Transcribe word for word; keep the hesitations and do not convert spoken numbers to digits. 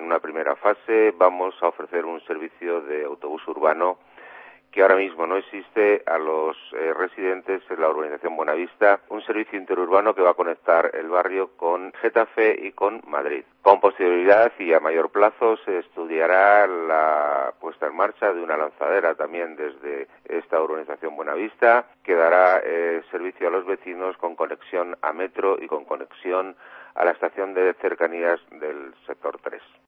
una primera fase vamos a ofrecer un servicio de autobús urbano que ahora mismo no existe a los eh, residentes en la urbanización Buenavista, un servicio interurbano que va a conectar el barrio con Getafe y con Madrid. Con posterioridad y a mayor plazo se estudiará la puesta en marcha de una lanzadera también desde esta urbanización Buenavista, que dará eh, servicio a los vecinos con conexión a metro y con conexión a la estación de cercanías del sector tres.